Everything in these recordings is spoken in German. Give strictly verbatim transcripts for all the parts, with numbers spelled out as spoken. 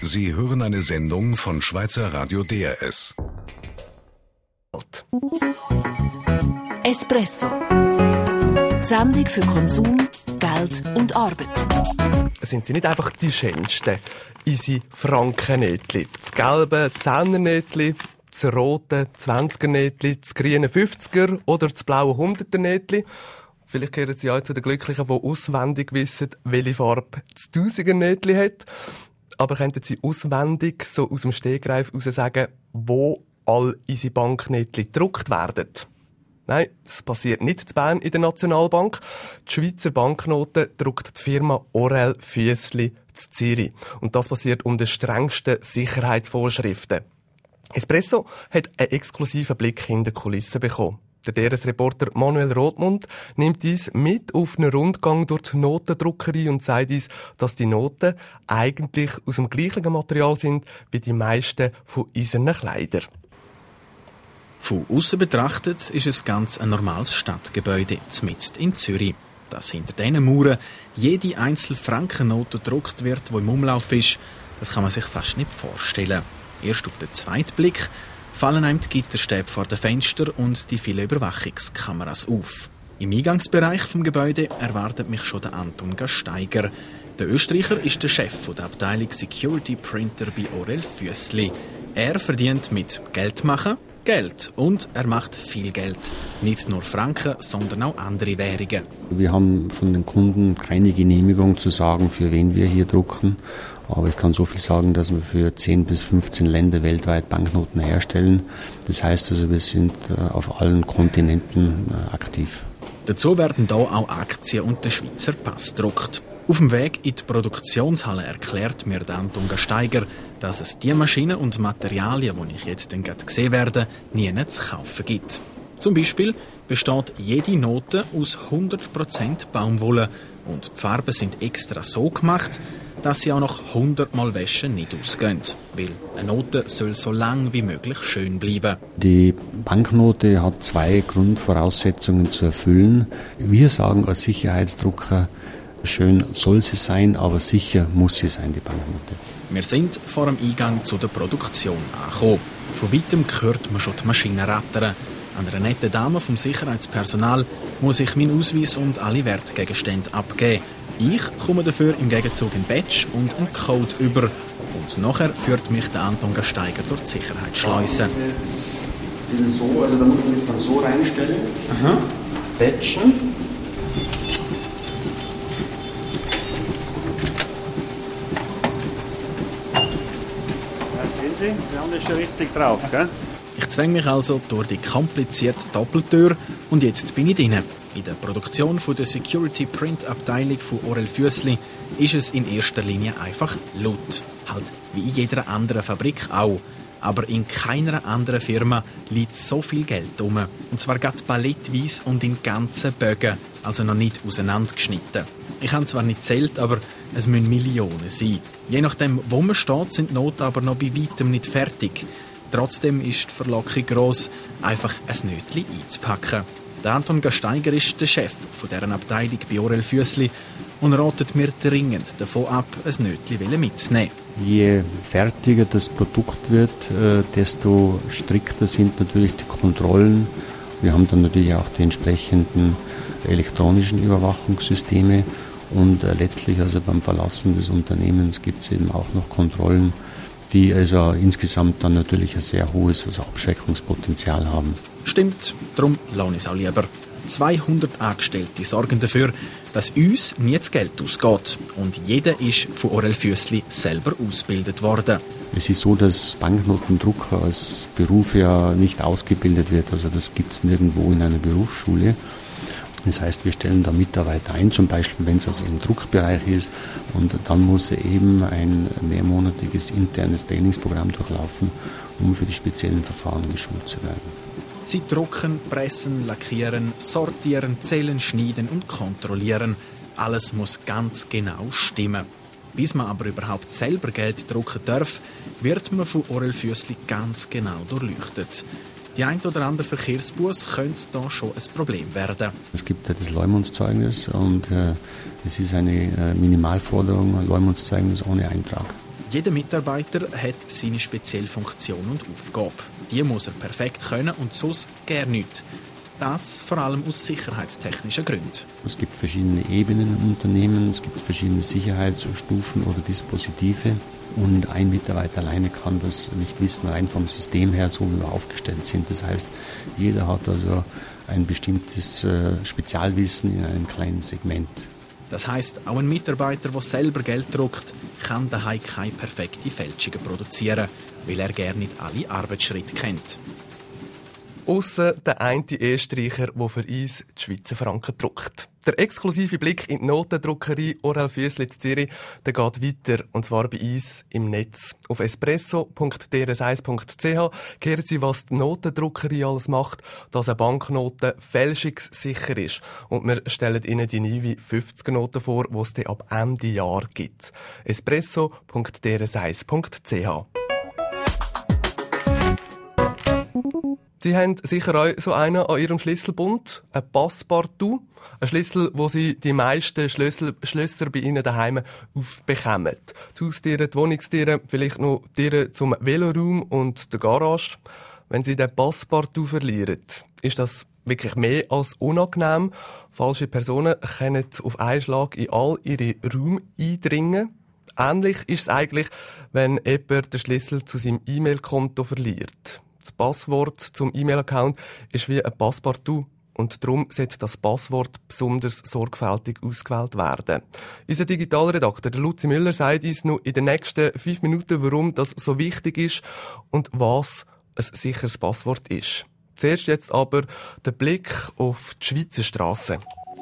Sie hören eine Sendung von Schweizer Radio D R S. Espresso. Die Sendung für Konsum, Geld und Arbeit. Sind sie nicht einfach die schönsten? Unsere Frankennähtli. Das gelbe Zehnernähtli, das rote Zwanzigernähtli, das grüne Fünfziger oder das blaue Hunderternähtli. Vielleicht gehören sie auch zu den Glücklichen, die auswendig wissen, welche Farbe das Tausendernähtli hat. Aber könnten sie auswendig, so aus dem Stegreif heraus sagen, wo all unsere Banknähtli gedruckt werden? Nein, das passiert nicht in Bern in der Nationalbank. Die Schweizer Banknoten druckt die Firma Orell Füessli in Zürich. Und das passiert unter den strengsten Sicherheitsvorschriften. Espresso hat einen exklusiven Blick hinter die Kulissen bekommen. Der D R S-Reporter Manuel Rothmund nimmt uns mit auf einen Rundgang durch die Notendruckerei und sagt uns, dass die Noten eigentlich aus dem gleichen Material sind wie die meisten von unseren Kleidern. Von außen betrachtet ist es ganz ein normales Stadtgebäude mitten in Zürich. Dass hinter diesen Mauern jede einzelne Frankennote gedruckt wird, die im Umlauf ist, das kann man sich fast nicht vorstellen. Erst auf den zweiten Blick fallen einem die Gitterstäbe vor den Fenstern und die vielen Überwachungskameras auf. Im Eingangsbereich des Gebäudes erwartet mich schon der Anton Gasteiger. Der Österreicher ist der Chef der Abteilung Security Printer bei Orell Füessli. Er verdient mit Geldmachen Geld und er macht viel Geld. Nicht nur Franken, sondern auch andere Währungen. Wir haben von den Kunden keine Genehmigung zu sagen, für wen wir hier drucken. Aber ich kann so viel sagen, dass wir für zehn bis fünfzehn Länder weltweit Banknoten herstellen. Das heißt also, wir sind auf allen Kontinenten aktiv. Dazu werden hier auch Aktien und der Schweizer Pass gedruckt. Auf dem Weg in die Produktionshalle erklärt mir Anton Gasteiger, dass es die Maschinen und Materialien, die ich jetzt gerade sehen werde, nie zu kaufen gibt. Zum Beispiel besteht jede Note aus hundert Prozent Baumwolle und die Farben sind extra so gemacht, dass sie auch nach hundert Mal Wäschen nicht ausgehen. Weil eine Note soll so lang wie möglich schön bleiben. Die Banknote hat zwei Grundvoraussetzungen zu erfüllen. Wir sagen als Sicherheitsdrucker, schön soll sie sein, aber sicher muss sie sein, die Banknote. Wir sind vor dem Eingang zu der Produktion angekommen. Von weitem hört man schon die Maschine rattern. An einer netten Dame vom Sicherheitspersonal muss ich meinen Ausweis und alle Wertgegenstände abgeben. Ich komme dafür im Gegenzug ein Badge und einen Code über. Und nachher führt mich der Anton Gasteiger durch die Sicherheitsschleuse. Das ist so, also da muss man sich dann so reinstellen. Aha. Badgen. Wir haben das schon richtig drauf, gell? Ich zwänge mich also durch die komplizierte Doppeltür und jetzt bin ich drin. In der Produktion von der Security Print Abteilung von Orell Füessli ist es in erster Linie einfach laut. Halt wie in jeder anderen Fabrik auch. Aber in keiner anderen Firma liegt so viel Geld rum. Und zwar gerade palettweise und in ganzen Bögen, also noch nicht auseinandergeschnitten. Ich habe zwar nicht gezählt, aber es müssen Millionen sein. Je nachdem, wo man steht, sind die Noten aber noch bei weitem nicht fertig. Trotzdem ist die Verlockung gross, einfach ein Nötchen einzupacken. Der Anton Gasteiger ist der Chef von deren Abteilung bei Orell Füessli und ratet mir dringend davon ab, ein Nötchen mitzunehmen. Je fertiger das Produkt wird, desto strikter sind natürlich die Kontrollen. Wir haben dann natürlich auch die entsprechenden elektronischen Überwachungssysteme und letztlich also beim Verlassen des Unternehmens gibt es eben auch noch Kontrollen, die also insgesamt dann natürlich ein sehr hohes also Abschreckungspotenzial haben. Stimmt, darum lohne ich es auch lieber. zweihundert Angestellte sorgen dafür, dass uns nie das Geld ausgeht. Und jeder ist von Orell Füessli selber ausgebildet worden. Es ist so, dass Banknotendrucker als Beruf ja nicht ausgebildet wird. Also das gibt es nirgendwo in einer Berufsschule. Das heißt, wir stellen da Mitarbeiter ein, zum Beispiel, wenn es also im Druckbereich ist. Und dann muss er eben ein mehrmonatiges internes Trainingsprogramm durchlaufen, um für die speziellen Verfahren geschult zu werden. Sie drucken, pressen, lackieren, sortieren, zählen, schneiden und kontrollieren. Alles muss ganz genau stimmen. Bis man aber überhaupt selber Geld drucken darf, wird man von Orell Füessli ganz genau durchleuchtet. Die ein oder andere Verkehrsbus könnte da schon ein Problem werden. Es gibt ja das Leumundszeugnis und äh, es ist eine äh, Minimalforderung, ein Leumundszeugnis ohne Eintrag. Jeder Mitarbeiter hat seine spezielle Funktion und Aufgabe. Die muss er perfekt können und sonst gar nicht. Das vor allem aus sicherheitstechnischen Gründen. Es gibt verschiedene Ebenen im Unternehmen, es gibt verschiedene Sicherheitsstufen oder Dispositive. Und ein Mitarbeiter alleine kann das nicht wissen, rein vom System her, so wie wir aufgestellt sind. Das heißt, jeder hat also ein bestimmtes äh, Spezialwissen in einem kleinen Segment. Das heisst, auch ein Mitarbeiter, der selber Geld druckt, kann daheim keine perfekten Fälschungen produzieren, weil er gerne nicht alle Arbeitsschritte kennt. Ausser der eine Österreicher, der für uns die Schweizer Franken druckt. Der exklusive Blick in die Notendruckerei Orell Füssli in Zürich, der geht weiter, und zwar bei uns im Netz. Auf espresso punkt d r s eins punkt c h hören Sie, was die Notendruckerei alles macht, dass eine Banknote fälschungssicher ist. Und wir stellen Ihnen die neue fünfziger-Note vor, die es dann ab Ende Jahr gibt. espresso punkt d r s eins punkt c h. Sie haben sicher auch so einen an Ihrem Schlüsselbund, ein Passepartout, ein Schlüssel, wo Sie die meisten Schlüssel, Schlösser bei Ihnen daheim aufbekommen. Die Haustiere, die Wohnungstiere, vielleicht noch Tiere zum Veloraum und der Garage. Wenn Sie den Passepartout verlieren, ist das wirklich mehr als unangenehm. Falsche Personen können auf einen Schlag in all ihre Räume eindringen. Ähnlich ist es eigentlich, wenn jemand den Schlüssel zu seinem E-Mail-Konto verliert. Das Passwort zum E-Mail-Account ist wie ein Passepartout und darum sollte das Passwort besonders sorgfältig ausgewählt werden. Unser Digitalredakteur Luzi Müller sagt uns noch in den nächsten fünf Minuten, warum das so wichtig ist und was ein sicheres Passwort ist. Zuerst jetzt aber der Blick auf die Schweizer Strassen.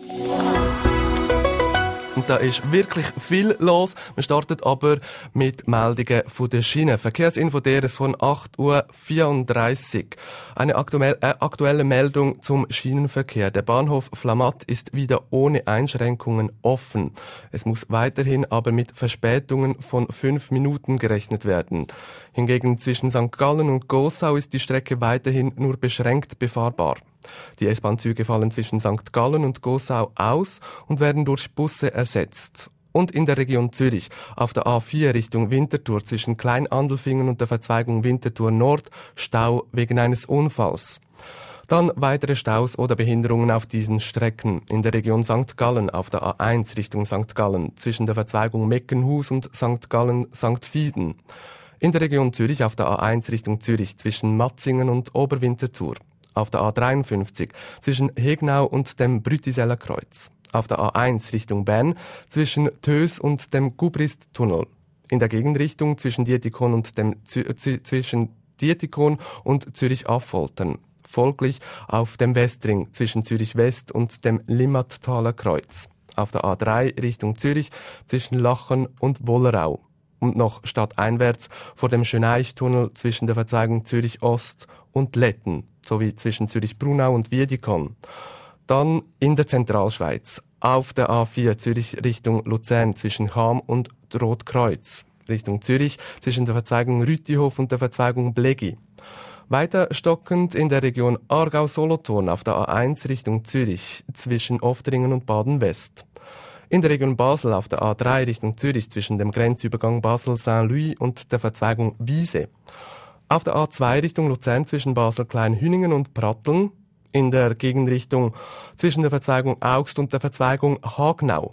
Und da ist wirklich viel los. Wir starten aber mit Meldungen von der Schiene. Verkehrsinfo D R S von acht Uhr vierunddreißig. Eine aktuelle, äh, aktuelle Meldung zum Schienenverkehr. Der Bahnhof Flamatt ist wieder ohne Einschränkungen offen. Es muss weiterhin aber mit Verspätungen von fünf Minuten gerechnet werden. Hingegen zwischen Sankt Gallen und Gossau ist die Strecke weiterhin nur beschränkt befahrbar. Die S-Bahn-Züge fallen zwischen Sankt Gallen und Gossau aus und werden durch Busse ersetzt. Und in der Region Zürich auf der A vier Richtung Winterthur zwischen Kleinandelfingen und der Verzweigung Winterthur Nord Stau wegen eines Unfalls. Dann weitere Staus oder Behinderungen auf diesen Strecken. In der Region Sankt Gallen auf der A eins Richtung Sankt Gallen zwischen der Verzweigung Meckenhus und Sankt Gallen-Sankt Fieden. In der Region Zürich auf der A eins Richtung Zürich zwischen Matzingen und Oberwinterthur. Auf der A dreiundfünfzig zwischen Hegnau und dem Brütiseller Kreuz. Auf der A eins Richtung Bern zwischen Tös und dem Gubrist-Tunnel. In der Gegenrichtung zwischen Dietikon und dem Z- Z- zwischen Dietikon und Zürich-Affoltern. Folglich auf dem Westring zwischen Zürich West und dem Limmattaler Kreuz. Auf der A drei Richtung Zürich zwischen Lachen und Wollerau. Und noch stadteinwärts vor dem Schöneichtunnel zwischen der Verzweigung Zürich Ost und Letten, sowie zwischen Zürich-Brunau und Wiedikon. Dann in der Zentralschweiz, auf der A vier Zürich Richtung Luzern zwischen Cham und Rotkreuz, Richtung Zürich zwischen der Verzweigung Rütihof und der Verzweigung Blegi. Weiter stockend in der Region Aargau-Solothurn auf der A eins Richtung Zürich zwischen Oftringen und Baden-West. In der Region Basel auf der A drei Richtung Zürich zwischen dem Grenzübergang Basel-Saint-Louis und der Verzweigung Wiese. Auf der A zwei Richtung Luzern zwischen Basel-Kleinhüningen und Pratteln. In der Gegenrichtung zwischen der Verzweigung Augst und der Verzweigung Hagnau.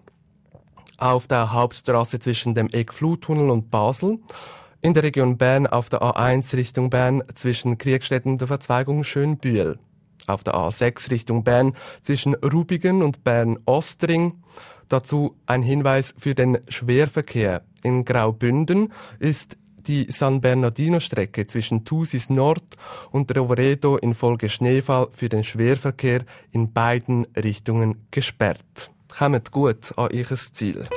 Auf der Hauptstrasse zwischen dem Eck-Flutunnel und Basel. In der Region Bern auf der A eins Richtung Bern zwischen Kriegstetten und der Verzweigung Schönbühl. Auf der A sechs Richtung Bern zwischen Rubigen und Bern-Ostring. Dazu ein Hinweis für den Schwerverkehr. In Graubünden ist die San Bernardino-Strecke zwischen Thusis Nord und Roveredo infolge Schneefall für den Schwerverkehr in beiden Richtungen gesperrt. Kommt gut an euer Ziel.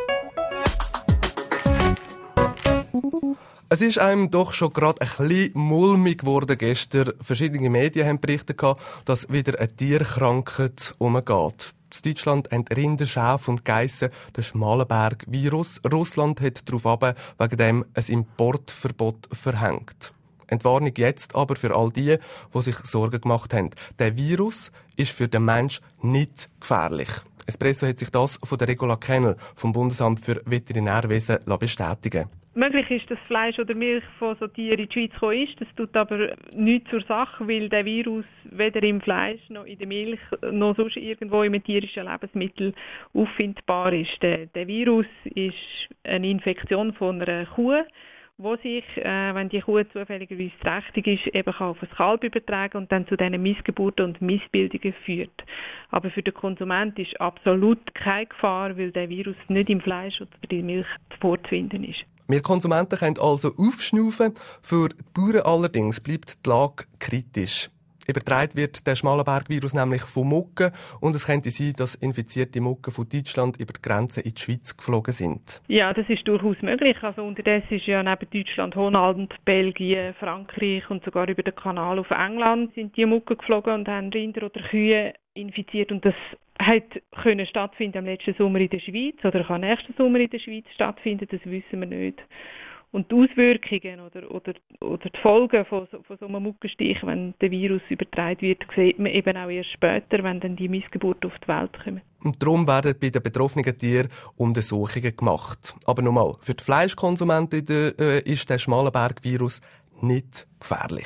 Es ist einem doch schon gerade ein bisschen mulmig geworden gestern. Verschiedene Medien haben berichtet, dass wieder eine Tierkrankheit umgeht. In Deutschland haben Rinder, Schafe und Geissen den Schmalenberg-Virus. Russland hat darauf wegen dem ein Importverbot verhängt. Entwarnung jetzt aber für all die, die sich Sorgen gemacht haben. Der Virus ist für den Mensch nicht gefährlich. Espresso hat sich das von der Regula Kennel vom Bundesamt für Veterinärwesen bestätigen lassen. möglich ist, dass Fleisch oder Milch von so Tieren in die Schweiz gekommen ist. Das tut aber nichts zur Sache, weil der Virus weder im Fleisch noch in der Milch noch sonst irgendwo im tierischen Lebensmittel auffindbar ist. Der, der Virus ist eine Infektion von einer Kuh, wo sich, äh, wenn die Kuh zufälligerweise trächtig ist, eben kann auf das Kalb übertragen und dann zu diesen Missgeburten und Missbildungen führt. Aber für den Konsument ist absolut keine Gefahr, weil der Virus nicht im Fleisch oder in der Milch vorzufinden ist. Wir Konsumenten können also aufschnaufen, für die Bauern allerdings bleibt die Lage kritisch. Übertragen wird der Schmallenberg-Virus nämlich von Mucken und es könnte sein, dass infizierte Mucken von Deutschland über die Grenze in die Schweiz geflogen sind. Ja, das ist durchaus möglich. Also unterdessen ist ja neben Deutschland Holland, Belgien, Frankreich und sogar über den Kanal auf England sind die Mucken geflogen und haben Rinder oder Kühe infiziert und das hat können stattfinden am letzten Sommer in der Schweiz oder kann nächsten Sommer in der Schweiz stattfinden, das wissen wir nicht. Und die Auswirkungen oder, oder, oder die Folgen von so, von so einem Mückenstich, wenn der Virus übertragen wird, sieht man eben auch erst später, wenn dann die Missgeburten auf die Welt kommen. Und darum werden bei den betroffenen Tieren Untersuchungen gemacht. Aber nochmal, für die Fleischkonsumenten äh, ist der Schmallenberg-Virus nicht gefährlich.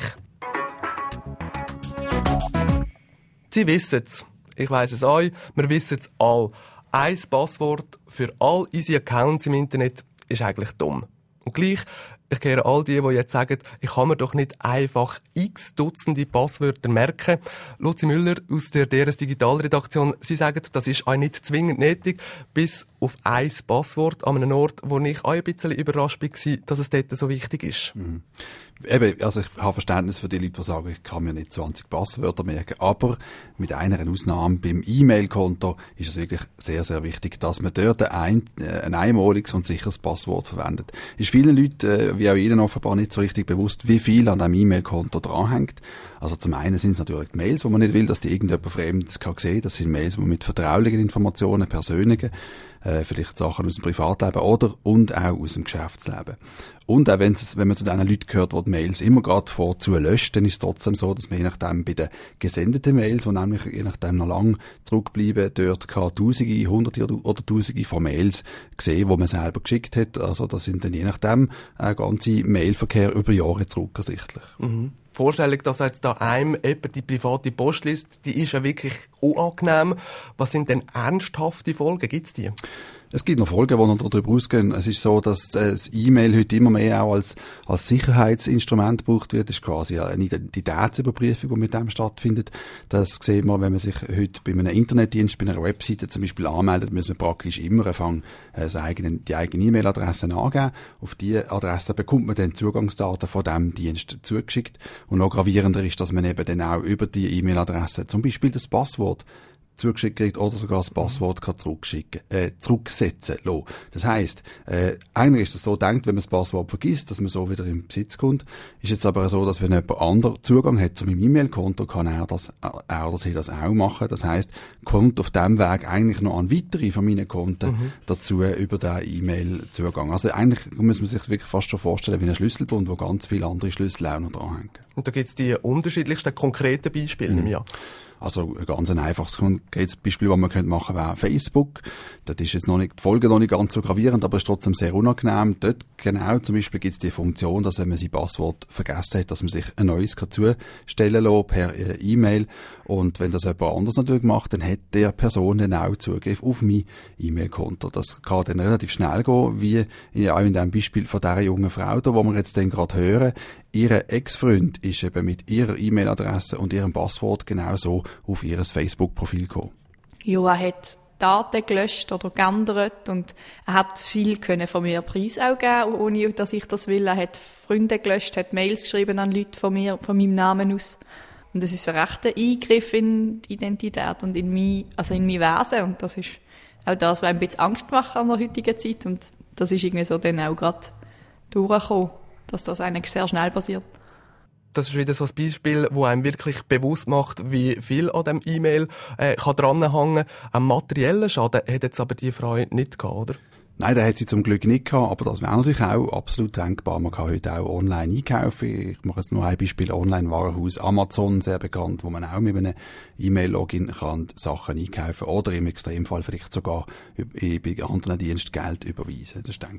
Sie wissen es. Ich weiss es auch. Wir wissen es alle. Ein Passwort für all unsere Accounts im Internet ist eigentlich dumm. Und gleich, ich kehre all die, die jetzt sagen, ich kann mir doch nicht einfach x Dutzende Passwörter merken. Luzi Müller aus der D R S Digitalredaktion, Sie sagen, das ist auch nicht zwingend nötig, bis auf ein Passwort an einem Ort, wo ich auch ein bisschen überrascht war, dass es dort so wichtig ist. Mhm. Eben, also ich habe Verständnis für die Leute, die sagen, ich kann mir nicht zwanzig Passwörter merken, aber mit einer Ausnahme beim E-Mail-Konto ist es wirklich sehr, sehr wichtig, dass man dort ein, ein einmaliges und sicheres Passwort verwendet. Ist vielen Leuten, wie auch Ihnen offenbar, nicht so richtig bewusst, wie viel an diesem E-Mail-Konto dranhängt. Also zum einen sind es natürlich die Mails, wo man nicht will, dass die irgendjemand Fremdes kann sehen. Das sind Mails, die mit vertraulichen Informationen, persönlichen, äh, vielleicht Sachen aus dem Privatleben oder und auch aus dem Geschäftsleben. Und auch wenn, es, wenn man zu den Leuten gehört, die die Mails immer gerade vorzu löscht, dann ist es trotzdem so, dass man je nachdem bei den gesendeten Mails, die nämlich je nachdem noch lang zurückbleiben, dort kann Tausende, Hunderte oder Tausende von Mails sehen, die man selber geschickt hat. Also das sind dann je nachdem ein ganzer Mailverkehr über Jahre zurück ersichtlich. Mhm. Die Vorstellung, dass jetzt da einem jemand die private Post liest, die ist ja wirklich unangenehm. Was sind denn ernsthafte Folgen? Gibt es die? Es gibt noch Folgen, die noch darüber ausgehen. Es ist so, dass das E-Mail heute immer mehr auch als, als Sicherheitsinstrument gebraucht wird. Das ist quasi eine Identitätsüberprüfung, die mit dem stattfindet. Das sieht man, wenn man sich heute bei einem Internetdienst, bei einer Webseite zum Beispiel anmeldet, muss man praktisch immer anfangen, das eigene, die eigene E-Mail-Adresse angeben. Auf diese Adresse bekommt man dann Zugangsdaten von diesem Dienst zugeschickt. Und noch gravierender ist, dass man eben dann auch über die E-Mail-Adresse zum Beispiel das Passwort zugeschickt kriegt oder sogar das Passwort kann zurückschicken, äh, zurücksetzen lassen. Das heisst, äh, eigentlich ist es so gedacht, wenn man das Passwort vergisst, dass man so wieder in Besitz kommt. Ist jetzt aber so, dass wenn jemand anderer Zugang hat zu meinem E-Mail-Konto, kann er das, er oder sie das auch machen. Das heisst, kommt auf dem Weg eigentlich noch an weitere von meinen Konten mhm. dazu über den E-Mail-Zugang. Also eigentlich muss man sich wirklich fast schon vorstellen wie ein Schlüsselbund, wo ganz viele andere Schlüssel auch noch dranhängen. Und da gibt es die unterschiedlichsten konkreten Beispiele, mhm. ja. Also ein ganz einfaches Beispiel, das man machen könnte, wäre Facebook. Das ist jetzt noch nicht, die Folge noch nicht ganz so gravierend, aber ist trotzdem sehr unangenehm. Dort genau zum Beispiel gibt es die Funktion, dass wenn man sein Passwort vergessen hat, dass man sich ein neues kann zustellen kann per E-Mail. Und wenn das jemand anders natürlich macht, dann hat der Person dann auch Zugriff auf mein E-Mail-Konto. Das kann dann relativ schnell gehen, wie auch in dem Beispiel von dieser jungen Frau, da, wo wir jetzt dann gerade hören. Ihr Ex-Freund ist eben mit ihrer E-Mail-Adresse und ihrem Passwort genauso auf ihr Facebook-Profil gekommen. Ja, er hat Daten gelöscht oder geändert und er hat viel können von mir Preis auch geben, ohne dass ich das will. Er hat Freunde gelöscht, hat Mails geschrieben an Leute von mir, von meinem Namen aus. Und das ist ein rechter Eingriff in die Identität und in mein, also in mein Wesen. Und das ist auch das, was ein bisschen Angst macht an der heutigen Zeit. Und das ist irgendwie so dann auch gerade durchgekommen, dass das eigentlich sehr schnell passiert. Das ist wieder so ein Beispiel, das einem wirklich bewusst macht, wie viel an dem E-Mail äh, kann dranhängen. Einen materiellen Schaden hat jetzt aber die Frau nicht gehabt, oder? Nein, den hat sie zum Glück nicht gehabt, aber das wäre natürlich auch absolut denkbar. Man kann heute auch online einkaufen. Ich mache jetzt nur ein Beispiel, Online-Warenhaus Amazon, sehr bekannt, wo man auch mit einem E-Mail-Login kann Sachen einkaufen oder im Extremfall vielleicht sogar bei anderen Diensten Geld überweisen. Das ist denkbar.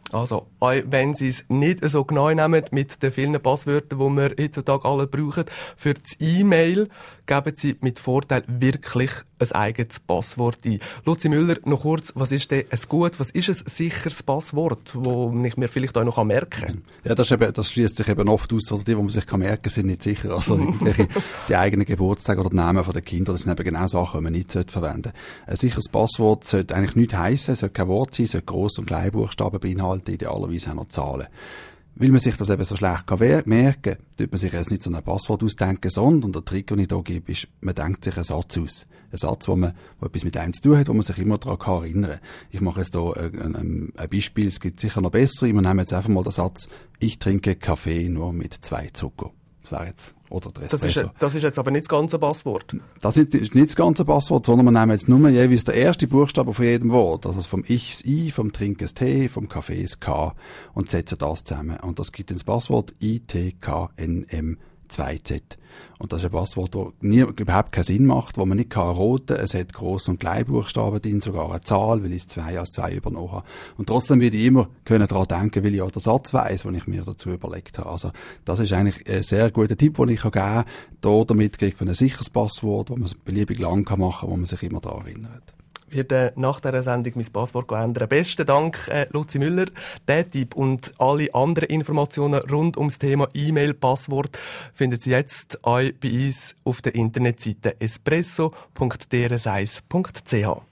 Also, auch wenn Sie es nicht so genau nehmen mit den vielen Passwörtern, die wir heutzutage alle brauchen, für das E-Mail geben Sie mit Vorteil wirklich ein eigenes Passwort ein. Luzi Müller, noch kurz, was ist denn ein gut, was ist ein sicheres Passwort, das ich mir vielleicht auch noch merken kann? Ja, das, ist eben, das schließt sich eben oft aus, oder die, die man sich merken kann, sind nicht sicher. Also die eigenen Geburtstage oder die Namen der Kinder, das sind eben genau Sachen, die man nicht verwenden sollte. Ein sicheres Passwort sollte eigentlich nichts heissen, sollte kein Wort sein, sollte Gross- und Kleinbuchstaben beinhalten, idealerweise auch noch Zahlen. Weil man sich das eben so schlecht kann merken kann, tut man sich jetzt nicht so ein Passwort ausdenken, sondern der Trick, den ich hier gebe, ist, man denkt sich einen Satz aus. Einen Satz, wo man, wo etwas mit einem zu tun hat, wo man sich immer daran kann erinnern kann. Ich mache jetzt hier ein, ein, ein Beispiel, es gibt sicher noch bessere. Wir nehmen jetzt einfach mal den Satz, ich trinke Kaffee nur mit zwei Zucker. Das wäre jetzt, oder der das ist, das ist jetzt aber nicht das ganze Passwort. Das ist nicht das ganze Passwort, sondern wir nehmen jetzt nur jeweils den ersten Buchstaben von jedem Wort. Also vom Ich das I, vom Trinken das T, vom Kaffee das K und setzen das zusammen. Und das gibt ins Passwort I T K N M zwei Z. Und das ist ein Passwort, das nie, überhaupt keinen Sinn macht, wo man nicht kann roten. Es hat Gross- und Kleinbuchstaben drin, sogar eine Zahl, weil ich es zwei als zwei übernommen habe. Und trotzdem würde ich immer können daran denken, weil ich auch den Satz weiss, den ich mir dazu überlegt habe. Also, das ist eigentlich ein sehr guter Tipp, den ich geben kann. Da damit kriegt man ein sicheres Passwort, das man beliebig lang machen kann, wo man sich immer daran erinnert. Ich werde nach dieser Sendung mein Passwort ändern. Besten Dank, äh, Luzi Müller. Der Tipp und alle anderen Informationen rund ums Thema E-Mail-Passwort finden Sie jetzt auch bei uns auf der Internetseite espresso punkt d r s eins punkt c h.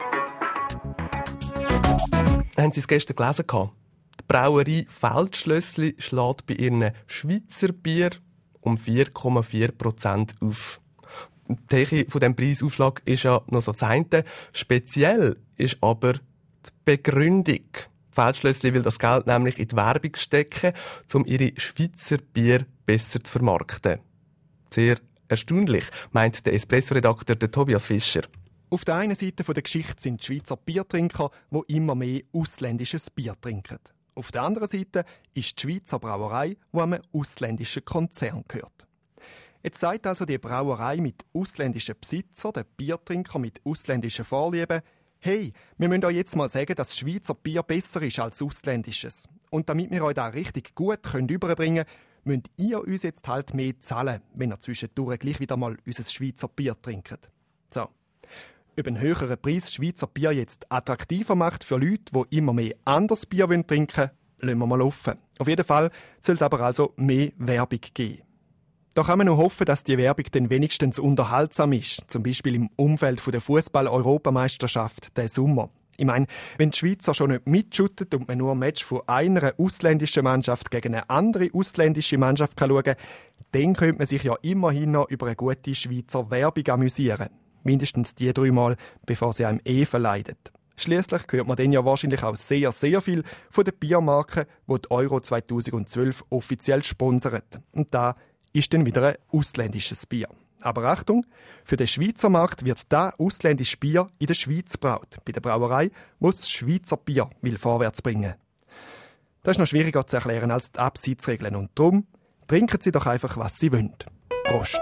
Haben Sie es gestern gelesen? Die Brauerei Feldschlössli schlägt bei ihren Schweizer Bier um vier Komma vier Prozent auf. Die Höhe von diesem Preisaufschlag ist ja noch so das eine. Speziell ist aber die Begründung. Feldschlössli will das Geld nämlich in die Werbung stecken, um ihre Schweizer Bier besser zu vermarkten. Sehr erstaunlich, meint der Espresso-Redakteur Tobias Fischer. Auf der einen Seite der Geschichte sind die Schweizer Biertrinker, die immer mehr ausländisches Bier trinken. Auf der anderen Seite ist die Schweizer Brauerei, die einem ausländischen Konzern gehört. Jetzt sagt also die Brauerei mit ausländischen Besitzern, der Biertrinker mit ausländischen Vorlieben, hey, wir müssen euch jetzt mal sagen, dass Schweizer Bier besser ist als ausländisches. Und damit wir euch das richtig gut überbringen können, müsst ihr uns jetzt halt mehr zahlen, wenn ihr zwischendurch gleich wieder mal unser Schweizer Bier trinkt. So. Ob ein höherer Preis Schweizer Bier jetzt attraktiver macht für Leute, die immer mehr anderes Bier trinken wollen, lassen wir mal offen. Auf jeden Fall soll es aber also mehr Werbung geben. Da kann man nur hoffen, dass die Werbung dann wenigstens unterhaltsam ist, zum Beispiel im Umfeld der Fußball-Europameisterschaft diesen Sommer. Ich meine, wenn die Schweizer schon nicht mitschütten und man nur ein Match von einer ausländischen Mannschaft gegen eine andere ausländische Mannschaft schauen kann, dann könnte man sich ja immerhin noch über eine gute Schweizer Werbung amüsieren. Mindestens die dreimal, bevor sie einem eh verleidet. Schliesslich hört man dann ja wahrscheinlich auch sehr, sehr viel von den Biermarken, die die Euro zweitausendzwölf offiziell sponsert. Und da ist dann wieder ein ausländisches Bier. Aber Achtung, für den Schweizer Markt wird das ausländische Bier in der Schweiz braut, bei der Brauerei, die das Schweizer Bier will vorwärts bringen. Das ist noch schwieriger zu erklären als die Abseitsregeln und darum trinken Sie doch einfach, was Sie wollen. Prost!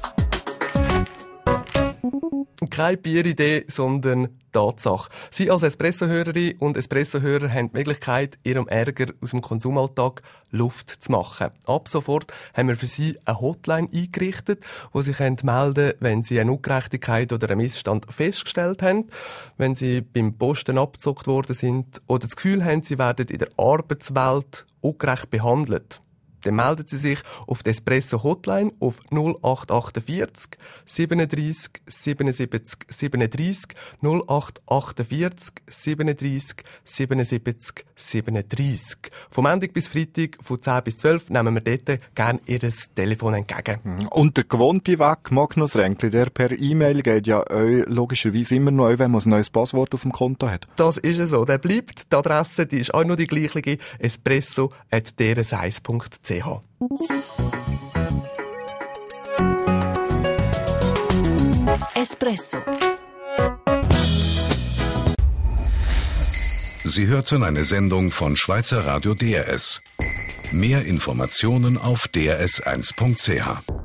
Keine Bieridee, sondern Tatsache. Sie als Espresso-Hörerin und Espresso-Hörer haben die Möglichkeit, ihrem Ärger aus dem Konsumalltag Luft zu machen. Ab sofort haben wir für Sie eine Hotline eingerichtet, wo Sie melden können, wenn Sie eine Ungerechtigkeit oder einen Missstand festgestellt haben, wenn Sie beim Posten abgezockt worden sind oder das Gefühl haben, Sie werden in der Arbeitswelt ungerecht behandelt. Dann melden Sie sich auf die Espresso-Hotline auf null acht achtundvierzig siebenunddreissig siebenundsiebzig siebenunddreissig null acht achtundvierzig siebenunddreissig siebenundsiebzig siebenunddreissig. Vom Montag bis Freitag von zehn bis zwölf nehmen wir dort gerne Ihr Telefon entgegen. Und der gewohnte Weg, Magnus Ränkli, der per E-Mail geht ja euch logischerweise immer noch, wenn man ein neues Passwort auf dem Konto hat. Das ist so. Der bleibt. Die Adresse die ist auch noch die gleiche, espresso at d r s eins punkt c h. Espresso. Sie hörten eine Sendung von Schweizer Radio D R S. Mehr Informationen auf d r s eins punkt c h.